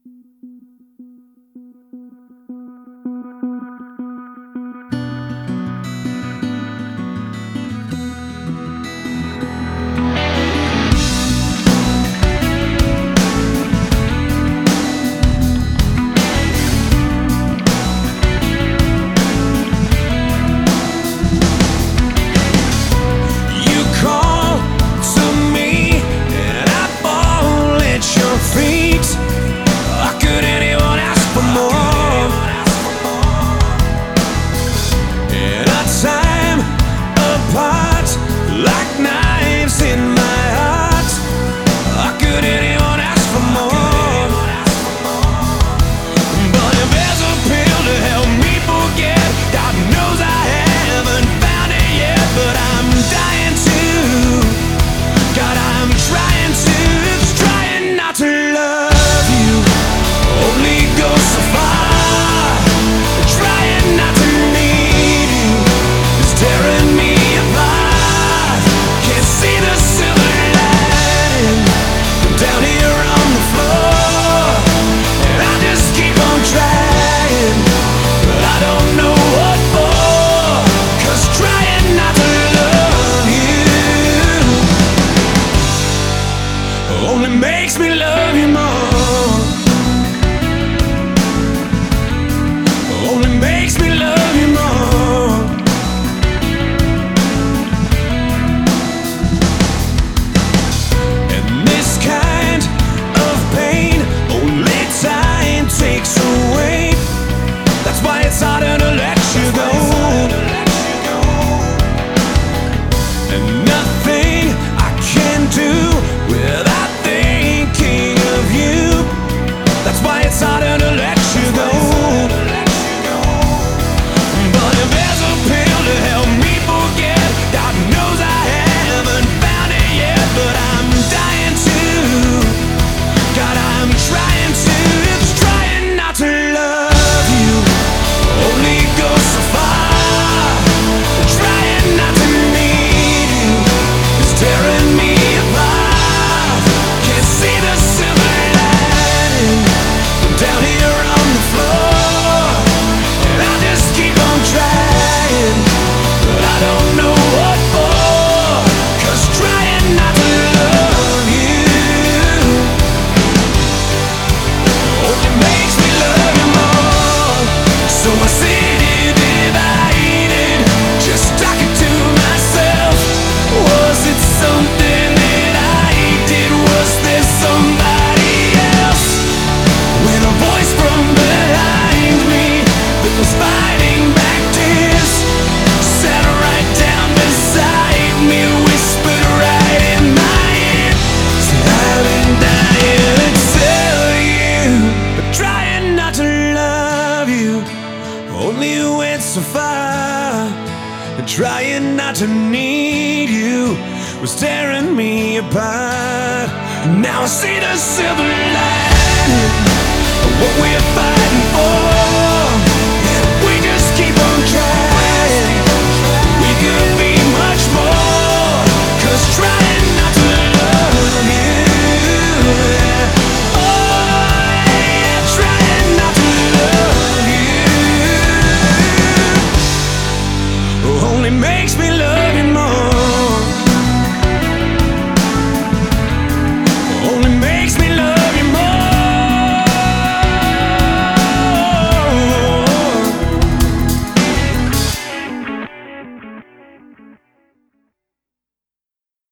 only makes me love you more. Only makes me love you more. And this kind of pain only time takes away. That's why it's harder to let you go. And nothing I can do without thinking of you. That's why it's harder to let you go. But if there's a pill to help me forget, God knows I haven't found it yet. But I'm dying to, God, I'm trying to. It's trying not to love you only goes so far. Trying not to need you is tearing me apart. Can't see the silver lining down here on the floor, and I just keep on trying, but I don't know what for. 'Cause trying not to love you only makes me love you more. So I sit here divided, just talking to myself. Was it something that I did? Was there somebody else? When a voice from behind me that was fighting back tears sat right down beside me, whispered right in my ear, said I've been dying to tell you, but trying not to love you only went so far. And trying not to need you was tearing me apart. Now I see the silver lining of what we're fighting.